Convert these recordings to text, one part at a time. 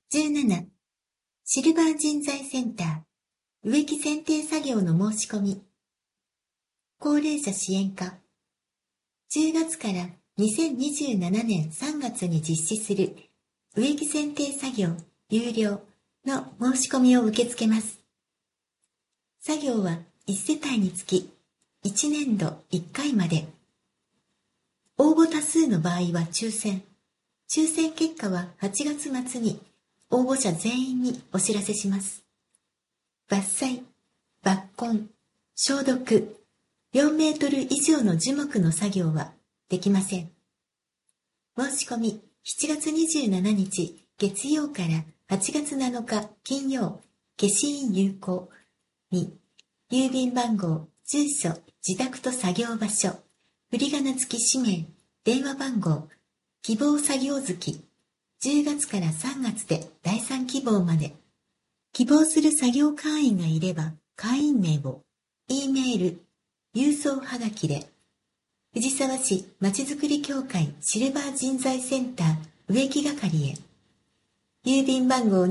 17、シルバー人材センター、植木剪定作業の申し込み。高齢者支援課。10月から2027年3月に実施する植木剪定作業有料の申し込みを受け付けます。作業は1世帯につき1年度1回まで。応募多数の場合は抽選結果は8月末に応募者全員にお知らせします。伐採、抜根、消毒、4メートル以上の樹木の作業はできません。申し込み7月27日月曜から8月7日金曜、消印有効に、郵便番号、住所、自宅と作業場所、振り仮名付き氏名、電話番号、希望作業月、10月から3月で第3希望まで。希望する作業会員がいれば、会員名を、E メール、郵送はがきで、藤沢市まちづくり協会シルバー人材センター植木係へ。郵便番号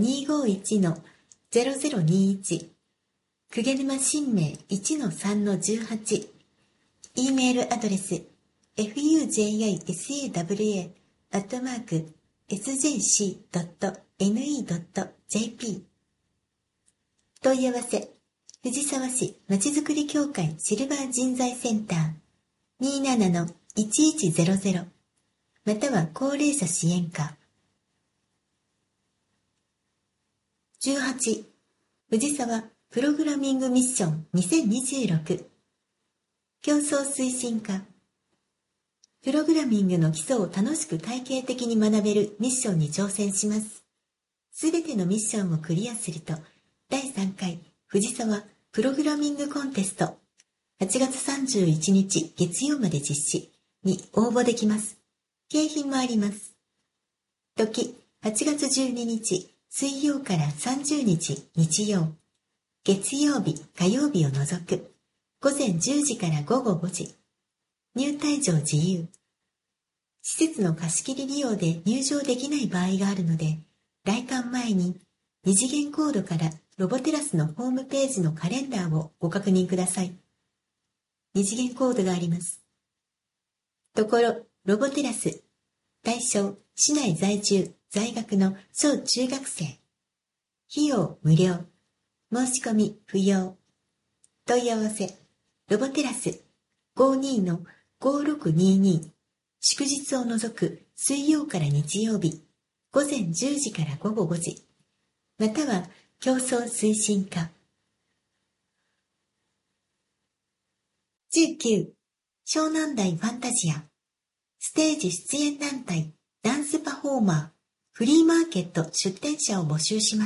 251-0021、鵠沼新名 1-3-18、E メールアドレス、fujisaw@sjc.ne.jp。問い合わせ、藤沢市まちづくり協会シルバー人材センター 27-1100 または高齢者支援課。18、藤沢プログラミングミッション2026競争推進課。プログラミングの基礎を楽しく体系的に学べるミッションに挑戦します。すべてのミッションをクリアすると、第3回藤沢プログラミングコンテスト8月31日月曜まで実施に応募できます。景品もあります。時8月12日水曜から30日日曜、月曜日火曜日を除く午前10時から午後5時。入退場自由。施設の貸し切り利用で入場できない場合があるので、来館前に二次元コードからロボテラスのホームページのカレンダーをご確認ください。二次元コードがあります。ところ、ロボテラス。対象、市内在住、在学の小中学生。費用無料。申し込み不要。問い合わせ、ロボテラス 52-5622。祝日を除く水曜から日曜日、午前10時から午後5時。または、競争推進課。19、湘南台ファンタジア。ステージ出演団体、ダンスパフォーマー、フリーマーケット出展者を募集します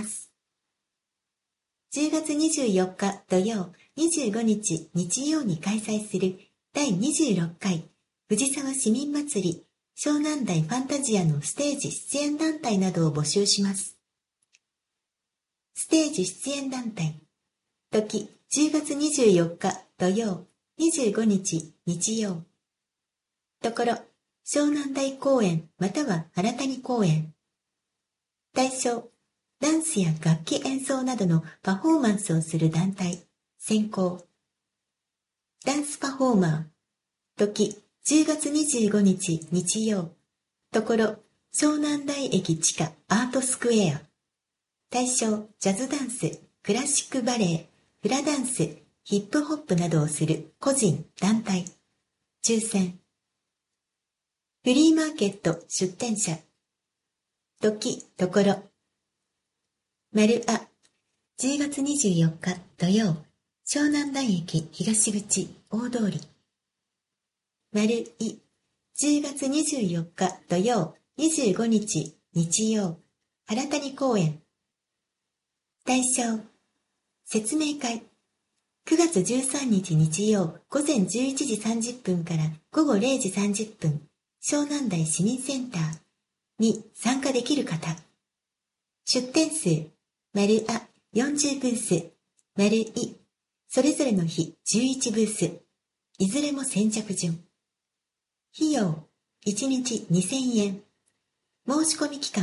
。10月24日土曜、25日日曜に開催する第26回藤沢市民祭り湘南台ファンタジアのステージ出演団体などを募集します。ステージ出演団体。時10月24日土曜、25日日曜。ところ、湘南台公園または原谷公園。対象、ダンスや楽器演奏などのパフォーマンスをする団体。選考。ダンスパフォーマー。時10月25日日曜。ところ、湘南台駅地下アートスクエア。対象、ジャズダンス、クラシックバレエ、フラダンス、ヒップホップなどをする個人、団体。抽選。フリーマーケット出展者。時、ところ。丸あ、10月24日土曜、湘南台駅東口大通り。丸い、10月24日土曜、25日日曜、原谷公園。対象、説明会。9月13日日曜、午前11時30分から午後0時30分、湘南台市民センターに参加できる方。出展数、丸あ、40ブース、丸い、それぞれの日11ブース、いずれも先着順。費用、1日2000円。申し込み期間、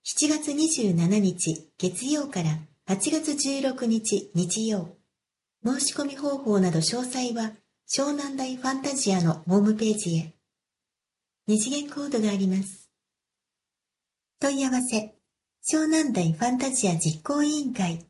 7月27日月曜から8月16日日曜。申し込み方法など詳細は湘南台ファンタジアのホームページへ。二次元コードがあります。問い合わせ、湘南台ファンタジア実行委員会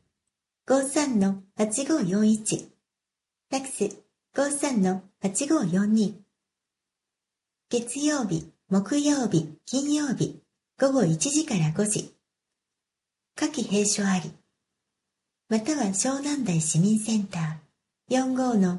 53-8541 ファックス 53-8542。月曜日、木曜日、金曜日午後1時から5時。夏季閉所あり。または湘南台市民センター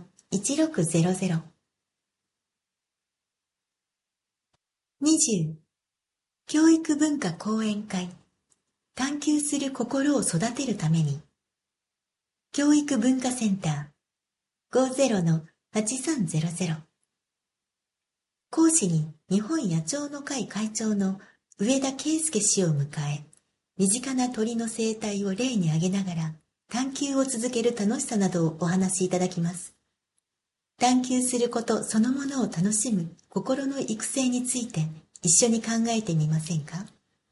45-1600。20. 教育文化講演会。探求する心を育てるために。教育文化センター 50-8300。講師に日本野鳥の会会長の上田圭介氏を迎え、身近な鳥の生態を例に挙げながら、探求を続ける楽しさなどをお話しいただきます。探求することそのものを楽しむ心の育成について一緒に考えてみませんか？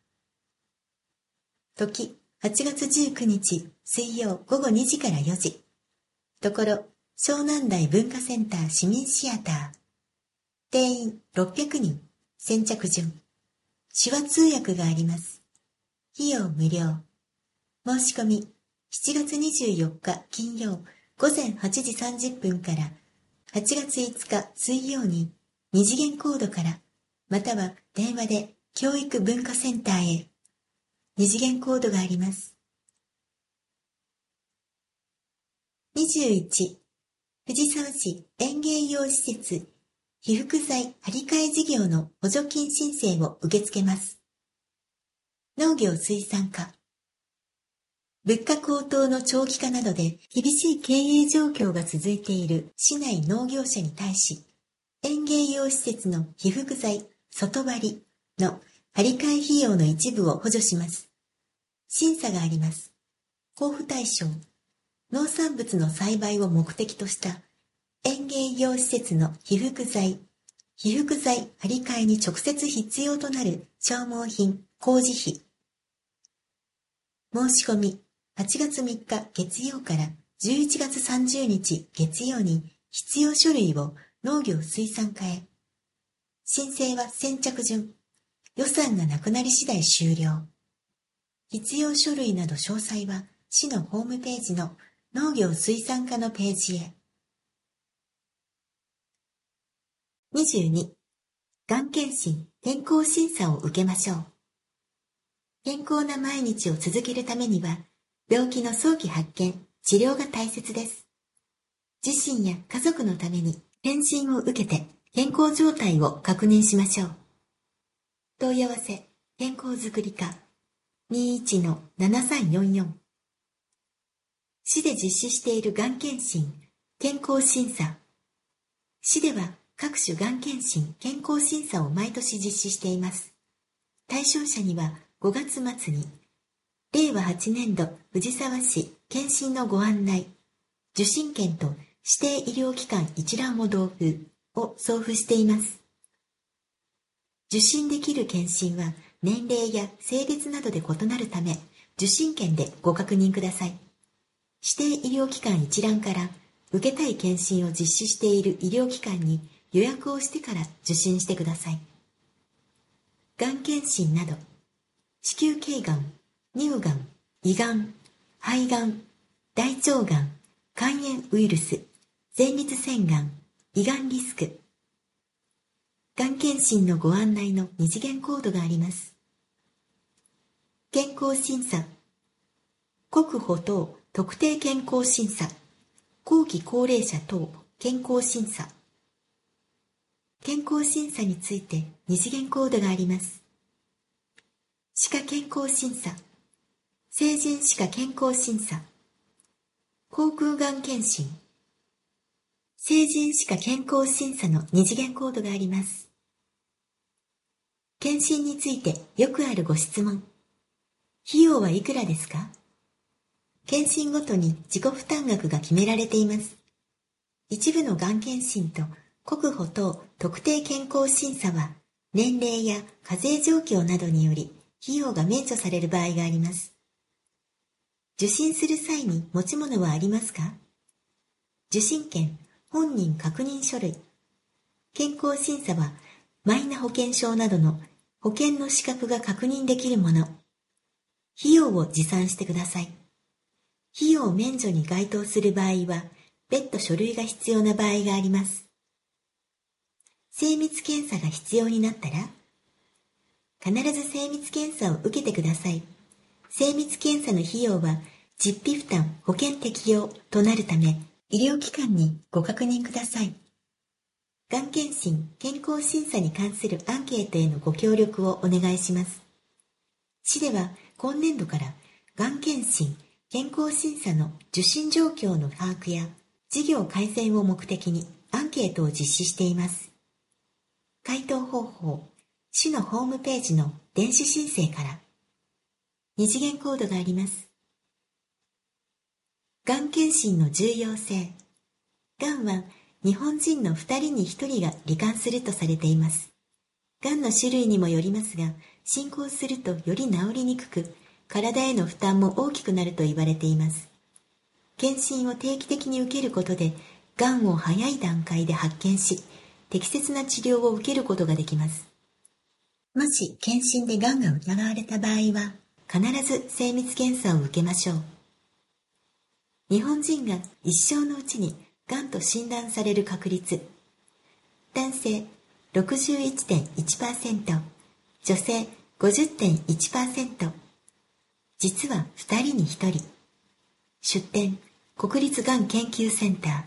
時、8月19日水曜午後2時から4時。ところ、湘南台文化センター市民シアター。定員600人。先着順。手話通訳があります。費用無料。申し込み、7月24日金曜午前8時30分から8月5日水曜に二次元コードから、または電話で教育文化センターへ。二次元コードがあります。21. 藤沢市園芸用施設被覆材張り替え事業の補助金申請を受け付けます。農業水産課。物価高騰の長期化などで厳しい経営状況が続いている市内農業者に対し、園芸用施設の被覆材外張りの張り替え費用の一部を補助します。審査があります。交付対象、農産物の栽培を目的とした園芸用施設の被覆材張り替えに直接必要となる消耗品、工事費。申し込み、8月3日月曜から11月30日月曜に必要書類を農業水産課へ。申請は先着順。予算がなくなり次第終了。必要書類など詳細は市のホームページの農業水産課のページへ。22. がん検診・健康審査を受けましょう。健康な毎日を続けるためには、病気の早期発見、治療が大切です。自身や家族のために検診を受けて健康状態を確認しましょう。問い合わせ、健康づくり課 21-7344。市で実施しているがん検診、健康審査。市では各種がん検診、健康審査を毎年実施しています。対象者には5月末に、令和8年度藤沢市検診のご案内、受診券と指定医療機関一覧を同封を送付しています。受診できる検診は年齢や性別などで異なるため、受診券でご確認ください。指定医療機関一覧から受けたい検診を実施している医療機関に予約をしてから受診してください。がん検診など、子宮頸がん、乳がん、胃がん、肺がん、大腸がん、肝炎ウイルス、前立腺がん、胃がんリスク。がん検診のご案内の二次元コードがあります。健康審査、国保等特定健康審査、後期高齢者等健康審査。健康審査について二次元コードがあります。歯科健康審査、成人歯科健康審査、口腔がん検診、成人歯科健康審査の二次元コードがあります。検診についてよくあるご質問。費用はいくらですか？検診ごとに自己負担額が決められています。一部のがん検診と国保等特定健康審査は年齢や課税状況などにより費用が免除される場合があります。受診する際に持ち物はありますか？受診券、本人確認書類。健康審査はマイナ保険証などの保険の資格が確認できるもの。費用を持参してください。費用免除に該当する場合は別途書類が必要な場合があります。精密検査が必要になったら、必ず精密検査を受けてください。精密検査の費用は実費負担保険適用となるため、医療機関にご確認ください。がん検診・健康審査に関するアンケートへのご協力をお願いします。市では今年度からがん検診・健康審査の受診状況の把握や事業改善を目的にアンケートを実施しています。回答方法、市のホームページの電子申請から。二次元コードがあります。がん検診の重要性。がんは日本人の2人に1人が罹患するとされています。がんの種類にもよりますが、進行するとより治りにくく、体への負担も大きくなると言われています。検診を定期的に受けることで、がんを早い段階で発見し、適切な治療を受けることができます。もし検診でがんが疑われた場合は、必ず精密検査を受けましょう。日本人が一生のうちにがんと診断される確率。男性 61.1%、女性 50.1%。実は2人に1人。出典、国立がん研究センター。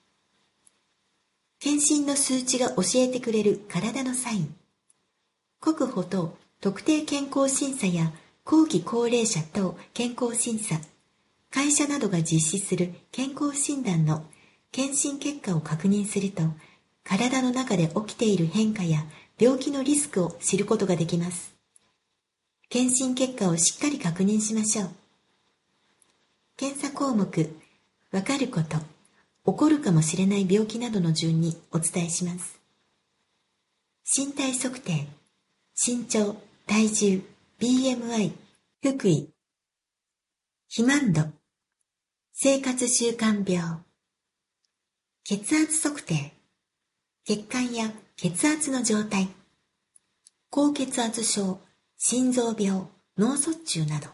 検診の数値が教えてくれる体のサイン。国保等特定健康審査や後期高齢者等健康審査、会社などが実施する健康診断の検診結果を確認すると、体の中で起きている変化や病気のリスクを知ることができます。検診結果をしっかり確認しましょう。検査項目、わかること、起こるかもしれない病気などの順にお伝えします。身体測定、身長、体重、BMI、腹囲、肥満度、生活習慣病、血圧測定、血管や血圧の状態、高血圧症、心臓病、脳卒中など、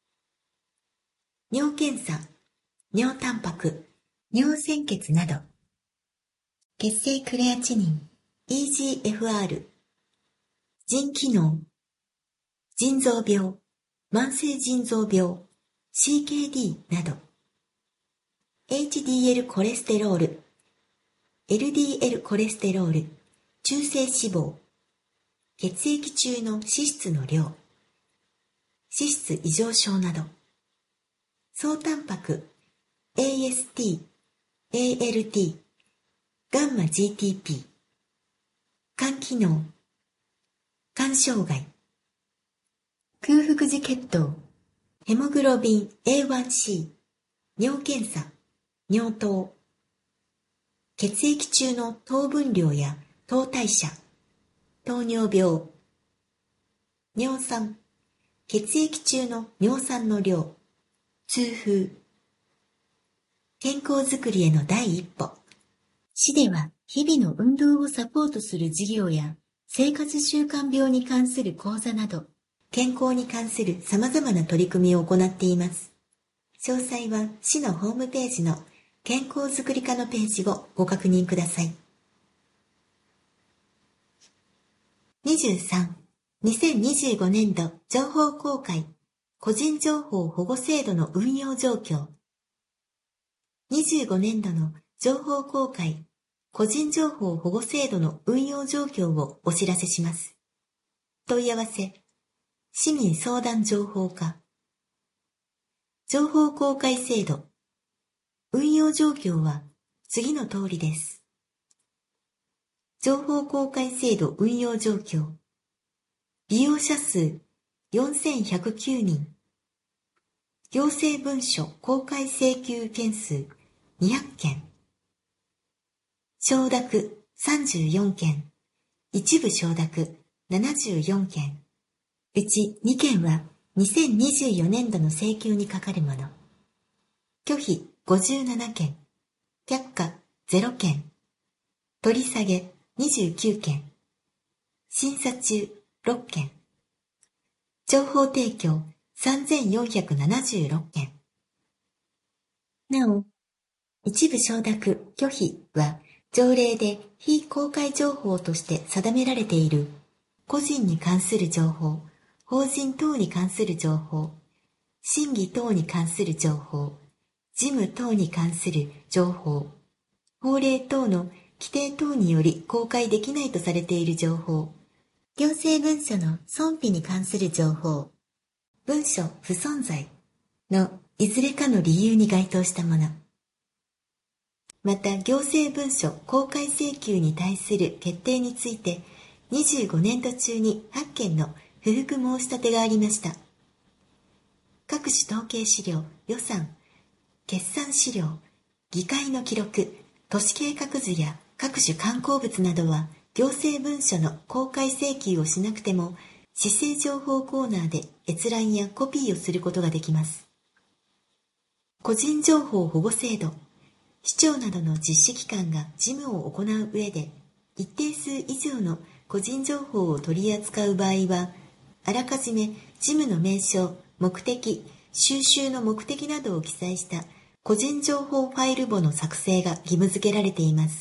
尿検査、尿タンパク、尿鮮血など、血清クレアチニン、EGFR、腎機能、腎臓病、慢性腎臓病、CKD など、HDL コレステロール、LDL コレステロール、中性脂肪、血液中の脂質の量、脂質異常症など、総タンパク、AST、ALT、ガンマ GTP、肝機能、肝障害、空腹時血糖、ヘモグロビン A1C、尿検査、尿糖、血液中の糖分量や糖代謝、糖尿病、尿酸、血液中の尿酸の量、痛風。健康づくりへの第一歩。市では日々の運動をサポートする事業や生活習慣病に関する講座など、健康に関する様々な取り組みを行っています。詳細は市のホームページの健康づくり課のページをご確認ください。23、2025年度情報公開、個人情報保護制度の運用状況。25年度の情報公開、個人情報保護制度の運用状況をお知らせします。問い合わせ、市民相談情報課。情報公開制度、運用状況は次の通りです。情報公開制度運用状況。利用者数4109人。行政文書公開請求件数200件。承諾34件。一部承諾74件。 うち2件は2024年度の請求にかかるもの。拒否57件、却下0件、取り下げ29件、審査中6件、情報提供3476件。なお、一部承諾拒否は条例で非公開情報として定められている個人に関する情報、法人等に関する情報、審議等に関する情報、事務等に関する情報、法令等の規定等により公開できないとされている情報、行政文書の存否に関する情報、文書不存在のいずれかの理由に該当したもの。また、行政文書公開請求に対する決定について、25年度中に8件の不服申し立てがありました。各種統計資料、予算、決算資料、議会の記録、都市計画図や各種観光物などは、行政文書の公開請求をしなくても、市政情報コーナーで閲覧やコピーをすることができます。個人情報保護制度、市長などの実施機関が事務を行う上で、一定数以上の個人情報を取り扱う場合は、あらかじめ事務の名称、目的、収集の目的などを記載した個人情報ファイル簿の作成が義務付けられています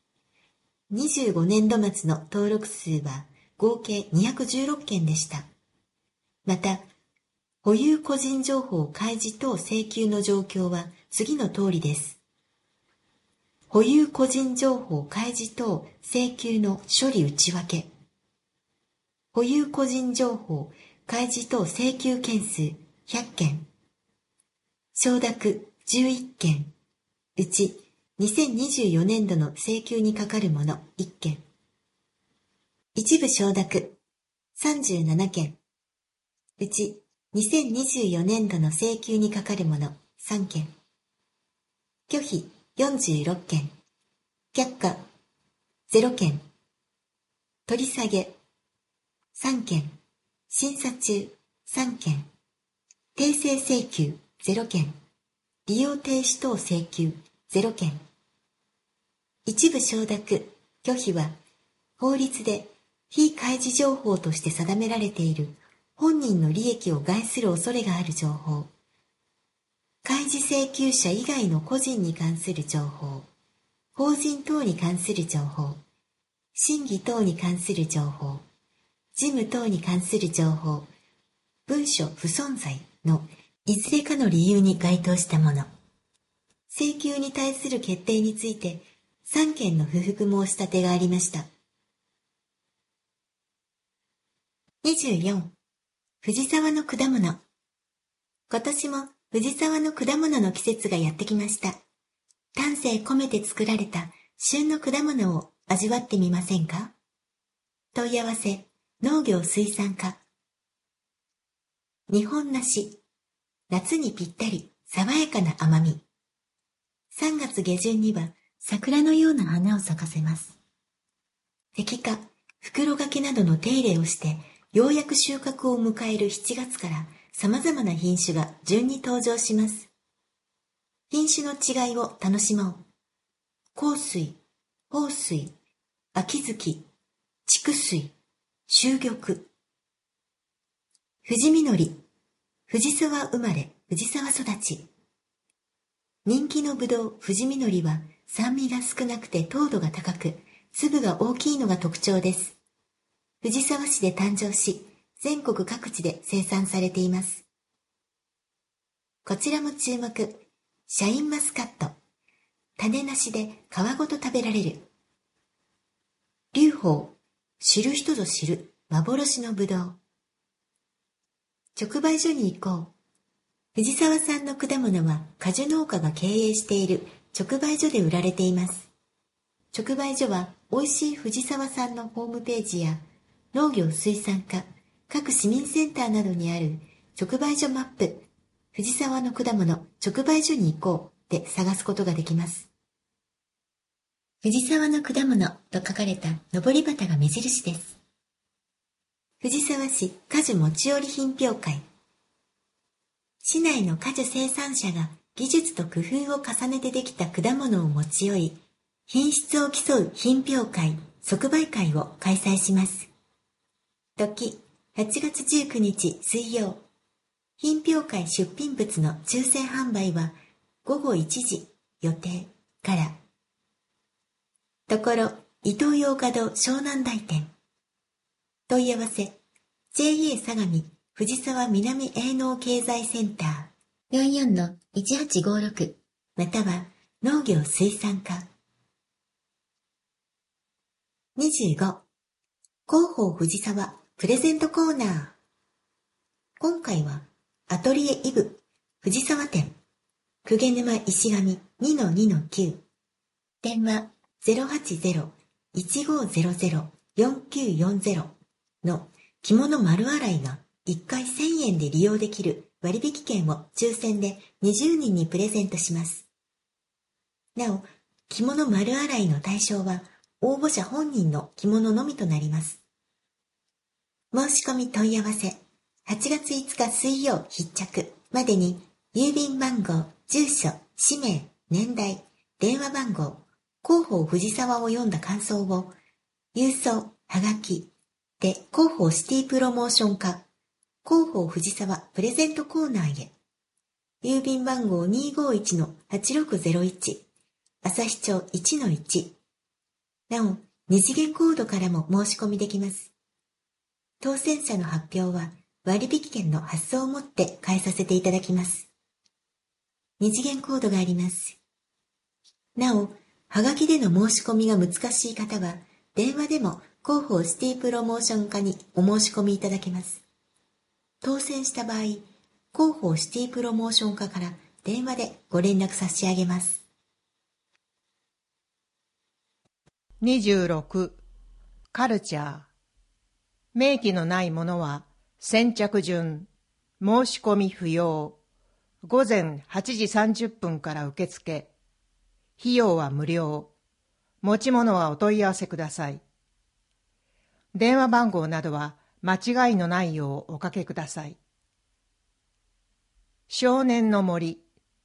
。25年度末の登録数は合計216件でした。また、保有個人情報開示等請求の状況は次の通りです。保有個人情報開示等請求の処理内訳。保有個人情報開示等請求件数100件。承諾11件。うち2024年度の請求にかかるもの1件。一部承諾37件。うち2024年度の請求にかかるもの3件。拒否46件、却下0件、取り下げ3件、審査中3件、訂正請求0件、利用停止等請求0件。一部承諾、拒否は法律で非開示情報として定められている本人の利益を害する恐れがある情報、開示請求者以外の個人に関する情報、法人等に関する情報、審議等に関する情報、事務等に関する情報、文書不存在のいずれかの理由に該当したもの。請求に対する決定について3件の不服申し立てがありました。24. 藤沢の果物。今年も藤沢の果物の季節がやってきました。丹精込めて作られた旬の果物を味わってみませんか？問い合わせ、農業水産課。日本梨。夏にぴったり、爽やかな甘み。3月下旬には桜のような花を咲かせます。摘果、袋掛けなどの手入れをして、ようやく収穫を迎える7月から様々な品種が順に登場します。品種の違いを楽しもう。香水、豊水、秋月、筑水、秋玉。藤実り、藤沢生まれ、藤沢育ち。人気のぶどう藤実りは酸味が少なくて糖度が高く、粒が大きいのが特徴です。藤沢市で誕生し、全国各地で生産されています。こちらも注目。シャインマスカット。種なしで皮ごと食べられる。龍宝。知る人ぞ知る幻のぶどう。直売所に行こう。藤沢産の果物は果樹農家が経営している直売所で売られています。直売所は美味しい藤沢産のホームページや農業水産課、各市民センターなどにある直売所マップ、藤沢の果物直売所に行こうで探すことができます。藤沢の果物と書かれたのぼり旗が目印です。 藤沢市果樹持ち寄り品評会。市内の果樹生産者が技術と工夫を重ねてできた果物を持ち寄り、品質を競う品評会、即売会を開催します。時、8月19日水曜。品評会出品物の抽選販売は午後1時予定から。ところ、伊東洋華堂湘南台店。問い合わせ、JA 相模藤沢南営農経済センター 44-1856 または農業水産課。25. 広報藤沢プレゼントコーナー。今回はアトリエイブ藤沢店鵠沼石神 2-2-9 電話 080-1500-4940 の着物丸洗いが1回1000円で利用できる割引券を抽選で20人にプレゼントします。なお、着物丸洗いの対象は応募者本人の着物のみとなります。申し込み問い合わせ、8月5日水曜必着までに郵便番号、住所、氏名、年代、電話番号、広報藤沢を読んだ感想を郵送、はがきで広報シティプロモーション課広報藤沢プレゼントコーナーへ。郵便番号 251-8601 旭町 1-1。なお、二次元コードからも申し込みできます。当選者の発表は割引券の発送をもって返させていただきます。二次元コードがあります。なお、はがきでの申し込みが難しい方は、電話でも広報シティプロモーション課にお申し込みいただけます。当選した場合、広報シティプロモーション課から電話でご連絡差し上げます。 26. カルチャー。明記のないものは先着順、申し込み不要。午前8時30分から受付。費用は無料。持ち物はお問い合わせください。電話番号などは間違いのないようおかけください。少年の森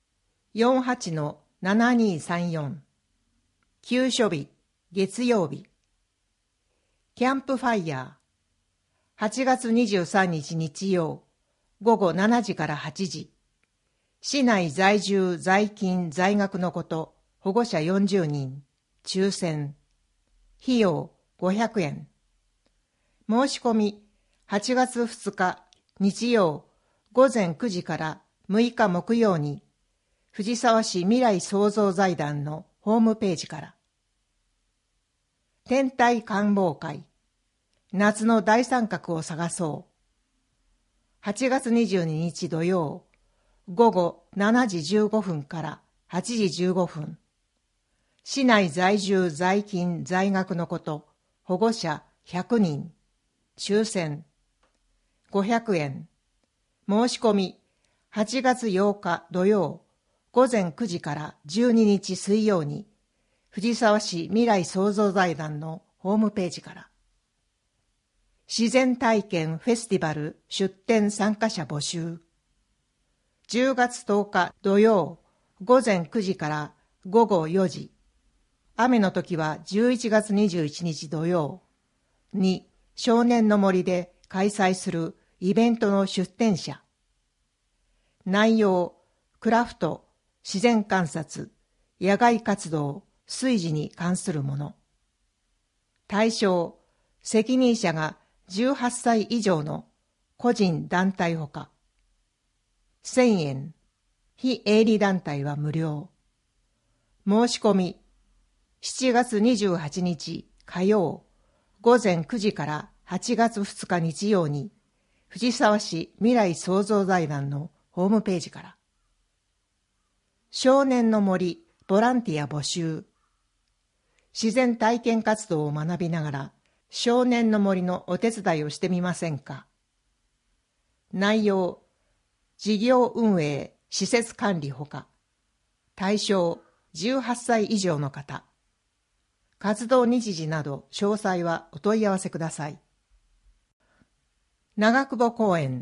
48-7234 休所日月曜日。キャンプファイヤー8月23日日曜午後7時から8時。市内在住在勤在学のこと保護者40人抽選。費用500円。申し込み8月2日日曜午前9時から6日木曜に藤沢市未来創造財団のホームページから。天体観望会夏の大三角を探そう。8月22日土曜午後7時15分から8時15分。市内在住在勤在学のこと保護者100人抽選。500円。申し込み8月8日土曜午前9時から12日水曜に藤沢市未来創造財団のホームページから。自然体験フェスティバル出展参加者募集。10月10日土曜午前9時から午後4時。雨の時は11月21日土曜に少年の森で開催するイベントの出展者。内容、クラフト、自然観察、野外活動、炊事に関するもの。対象、責任者が18歳以上の個人団体ほか。1000円、非営利団体は無料。申し込み、7月28日火曜、午前9時から8月2日日曜に、藤沢市未来創造財団のホームページから。少年の森ボランティア募集。自然体験活動を学びながら少年の森のお手伝いをしてみませんか。内容、事業運営、施設管理ほか。対象、18歳以上の方。活動日時など詳細はお問い合わせください。 長久保公園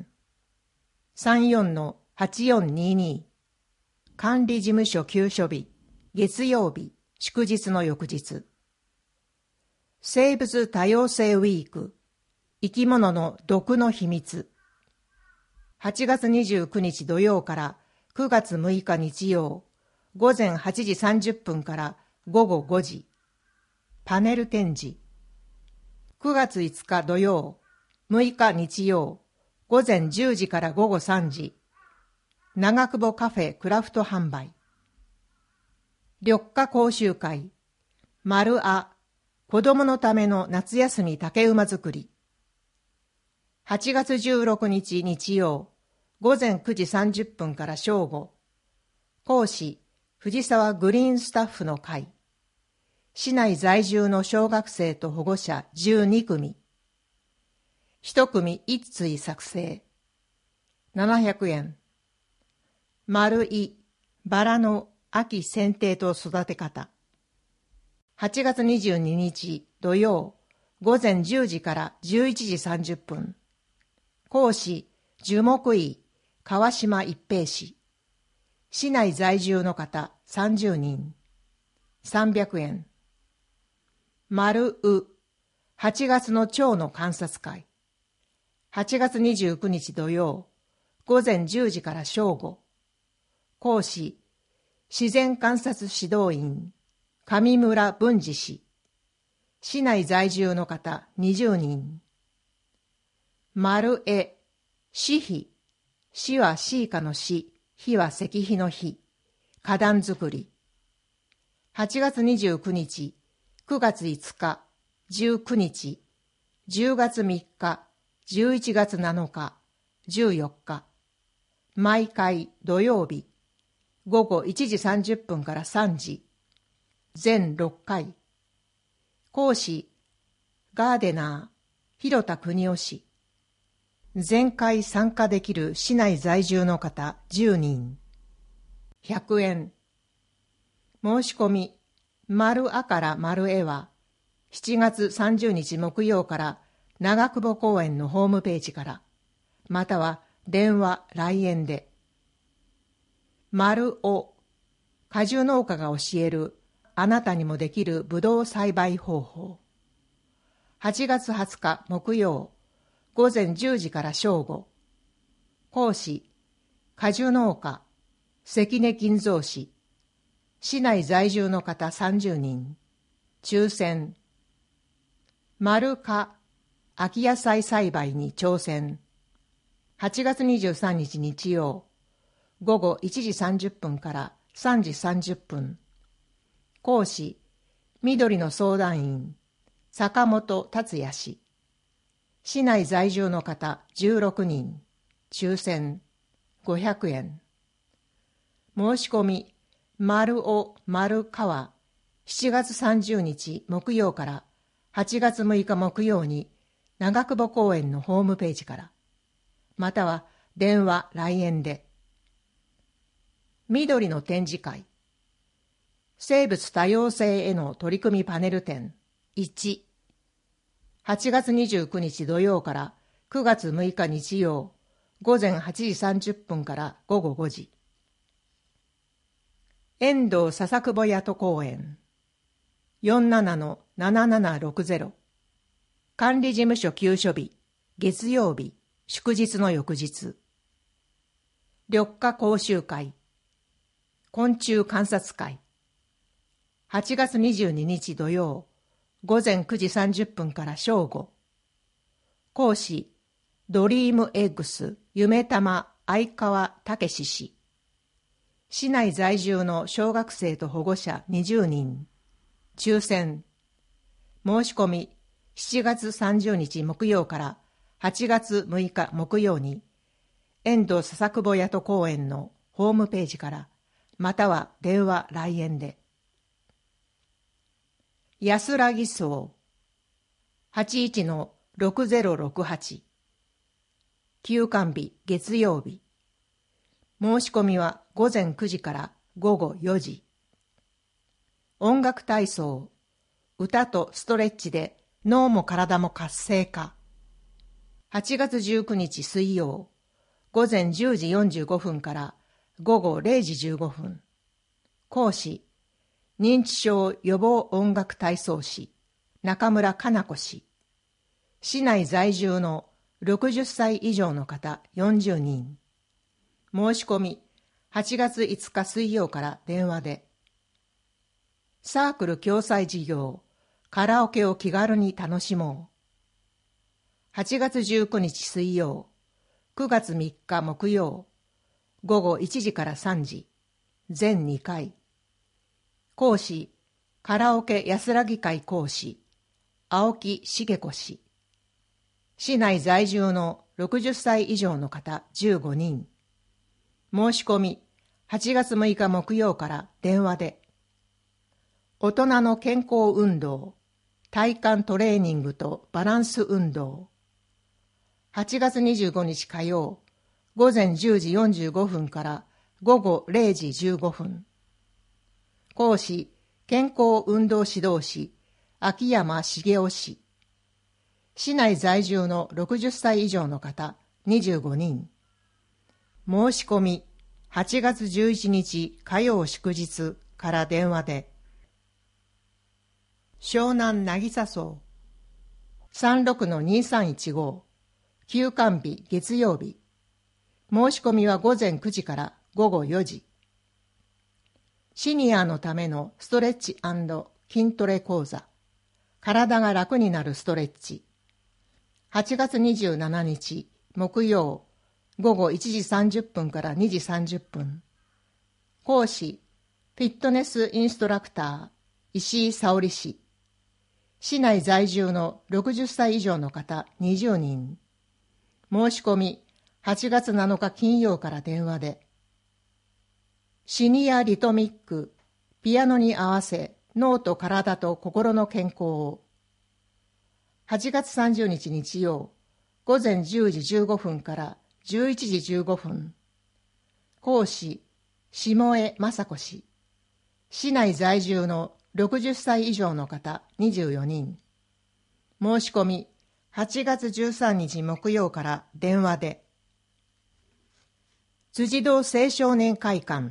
34-8422 管理事務所休所日月曜日祝日の翌日。生物多様性ウィーク生き物の毒の秘密。8月29日土曜から9月6日日曜午前8時30分から午後5時。パネル展示。9月5日土曜、6日日曜、午前10時から午後3時。長久保カフェクラフト販売。緑化講習会。丸あ、子供のための夏休み竹馬作り。8月16日日曜、午前9時30分から正午。講師、藤沢グリーンスタッフの会。市内在住の小学生と保護者12組。1組1対作成。700円。丸い、バラの秋剪定と育て方。8月22日土曜、午前10時から11時30分。講師、樹木医、川島一平氏。市内在住の方30人。300円。丸う、8月の蝶の観察会。8月29日土曜、午前10時から正午。講師、自然観察指導員、上村文治氏。市内在住の方20人。丸絵、詩碑。詩は詩歌の詩、碑は石碑の碑。花壇作り。8月29日、9月5日、19日、10月3日、11月7日、14日。毎回土曜日、午後1時30分から3時。全6回。講師、ガーデナー、広田邦夫氏。全回参加できる市内在住の方10人。100円。申し込み、丸あから丸えは、7月30日木曜から長久保公園のホームページから、または電話、来園で。丸お、果樹農家が教えるあなたにもできるぶどう栽培方法。8月20日木曜、午前10時から正午。講師、果樹農家、関根金蔵氏。市内在住の方30人。抽選。丸か、秋野菜栽培に挑戦。8月23日日曜、午後1時30分から3時30分。講師、緑の相談員、坂本達也氏。市内在住の方16人。抽選。500円。申し込み、丸尾丸川、7月30日木曜から8月6日木曜に長久保公園のホームページから、または電話、来園で。緑の展示会。生物多様性への取り組みパネル展1。8月29日土曜から9月6日日曜、午前8時30分から午後5時。遠藤笹久保谷戸公園 47-7760 管理事務所休所日月曜日祝日の翌日。緑化講習会昆虫観察会8月22日土曜午前9時30分から正午。講師ドリームエッグス夢玉相川武史氏。市内在住の小学生と保護者20人。抽選。申し込み、7月30日木曜から8月6日木曜に、遠藤笹久保谷戸公園のホームページから、または電話来園で。安らぎ荘 81-6068 休館日月曜日。申し込みは午前9時から午後4時。音楽体操、歌とストレッチで脳も体も活性化。 8月19日水曜、午前10時45分から午後0時15分。講師、認知症予防音楽体操士、中村かな子氏。市内在住の60歳以上の方40人。申し込み、8月5日水曜から電話で。サークル共催事業、カラオケを気軽に楽しもう。8月19日水曜、9月3日木曜、午後1時から3時、全2回。講師、カラオケ安らぎ会講師、青木茂子氏。市内在住の60歳以上の方15人。申し込み、8月6日木曜から電話で。大人の健康運動、体幹トレーニングとバランス運動。8月25日火曜、午前10時45分から午後0時15分。講師、健康運動指導士、秋山茂雄氏。市内在住の60歳以上の方25人。申し込み、8月11日火曜祝日から電話で。湘南渚荘 36-2315 休館日月曜日。申し込みは午前9時から午後4時。シニアのためのストレッチ&筋トレ講座。体が楽になるストレッチ。8月27日木曜午後1時30分から2時30分。講師、フィットネスインストラクター、石井沙織氏。市内在住の60歳以上の方20人。申し込み、8月7日金曜から電話で。シニアリトミック、ピアノに合わせ脳と体と心の健康を。8月30日日曜、午前10時15分から11時15分。講師、下江雅子氏。市内在住の60歳以上の方24人。申し込み、8月13日木曜から電話で。辻堂青少年会館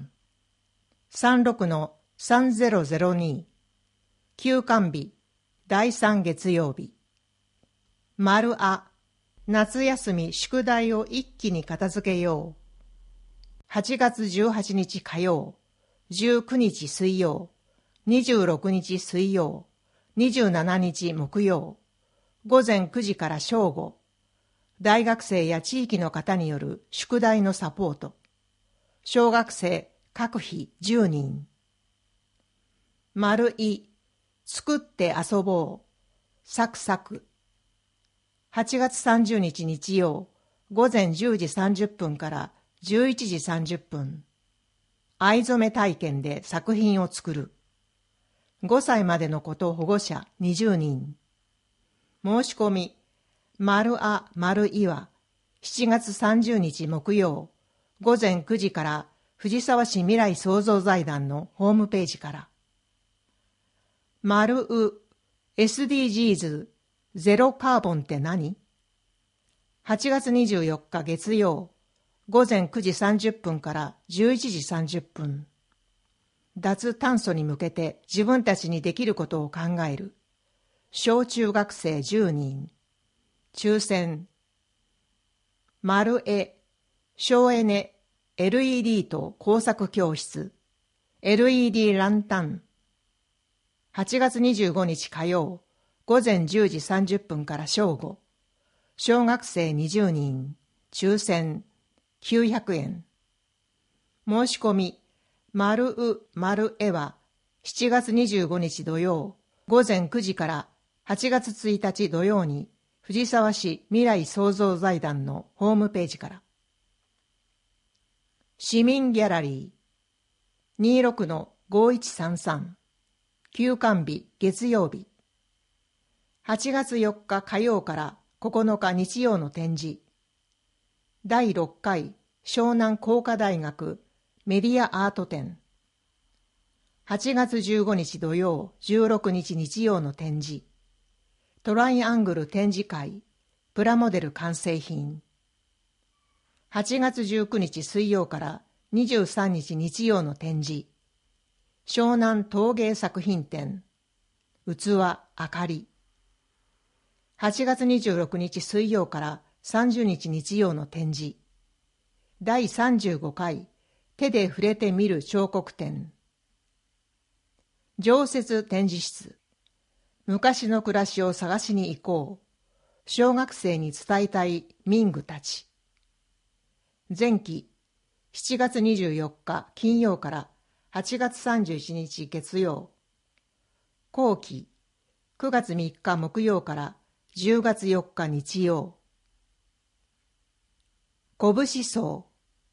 36-3002 休館日第3月曜日。丸あ、夏休み宿題を一気に片付けよう。8月18日火曜、19日水曜、26日水曜、27日木曜、午前9時から正午。大学生や地域の方による宿題のサポート。小学生各日10人。丸い、作って遊ぼう。サクサク。8月30日日曜、午前10時30分から11時30分。藍染め体験で作品を作る。5歳までの子と保護者20人。申し込み、丸あ丸いは7月30日木曜、午前9時から藤沢市未来創造財団のホームページから。丸う SDGs ゼロカーボンって何？ 8 月24日月曜、午前9時30分から11時30分。脱炭素に向けて自分たちにできることを考える。小中学生10人。抽選。丸絵、省エネ、LED と工作教室。LED ランタン。8月25日火曜、午前10時30分から正午。小学生20人。抽選。900円。申し込み、丸う丸絵は7月25日土曜、午前9時から8月1日土曜に藤沢市未来創造財団のホームページから。市民ギャラリー 26-5133 休館日月曜日。8月4日火曜から9日日曜の展示。第6回湘南工科大学メディアアート展。8月15日土曜、16日日曜の展示。トライアングル展示会、 プラモデル完成品。8月19日水曜から23日日曜の展示。湘南陶芸作品展。器あかり。8月26日水曜から30日日曜の展示。第35回手で触れてみる彫刻展。常設展示室。昔の暮らしを探しに行こう。小学生に伝えたい民具たち。前期7月24日金曜から8月31日月曜。後期9月3日木曜から10月4日日曜。拳荘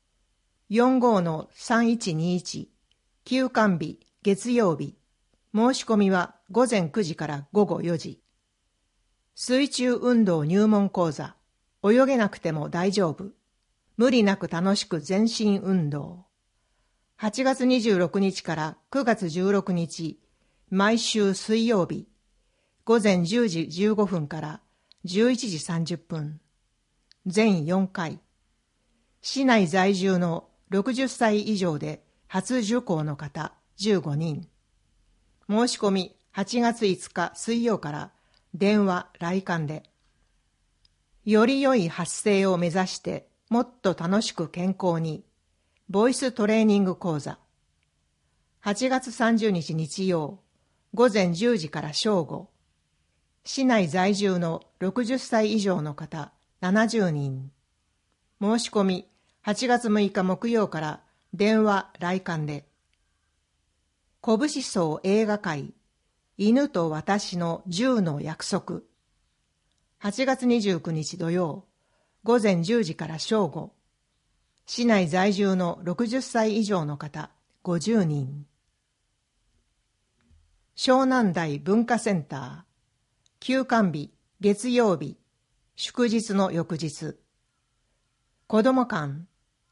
45-3121 休館日月曜日。申し込みは午前9時から午後4時。水中運動入門講座。泳げなくても大丈夫。無理なく楽しく全身運動。8月26日から9月16日、毎週水曜日。午前10時15分から11時30分。全4回。市内在住の60歳以上で初受講の方15人。申し込み8月5日水曜から電話来館で。より良い発声を目指してもっと楽しく健康に。ボイストレーニング講座。8月30日日曜午前10時から正午。市内在住の60歳以上の方70人。申し込み8月6日木曜から電話来館で。拳荘映画会犬と私の10の約束。8月29日土曜午前10時から正午。市内在住の60歳以上の方50人。湘南台文化センター休館日月曜日祝日の翌日。子ども館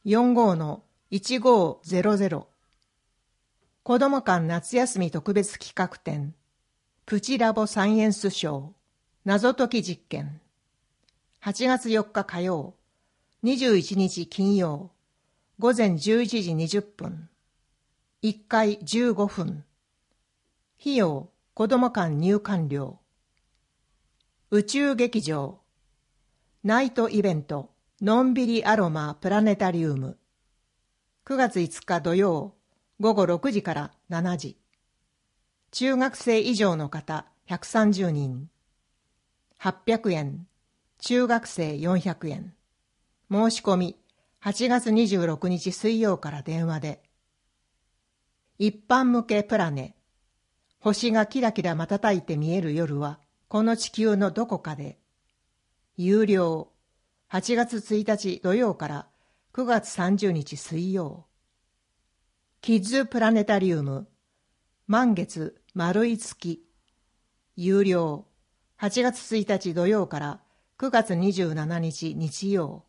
45-1500 子ども館夏休み特別企画展プチラボサイエンスショー謎解き実験。8月4日火曜21日金曜午前11時20分。1回15分。費用子ども館入館料。宇宙劇場ナイトイベントのんびりアロマプラネタリウム。9月5日土曜午後6時から7時。中学生以上の方130人。800円。中学生400円。申し込み8月26日水曜から電話で。一般向けプラネ。星がキラキラ瞬いて見える夜はこの地球のどこかで。有料。8月1日土曜から9月30日水曜。キッズプラネタリウム。満月丸い月。有料。8月1日土曜から9月27日日曜。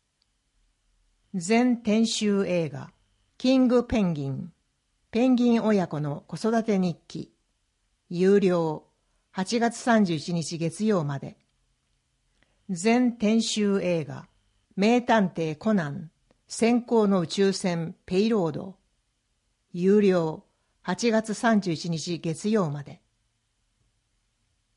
全編集映画キングペンギン。ペンギン親子の子育て日記。有料。8月31日月曜まで。全編集映画名探偵コナン。先行の宇宙船ペイロード。有料。8月31日月曜まで。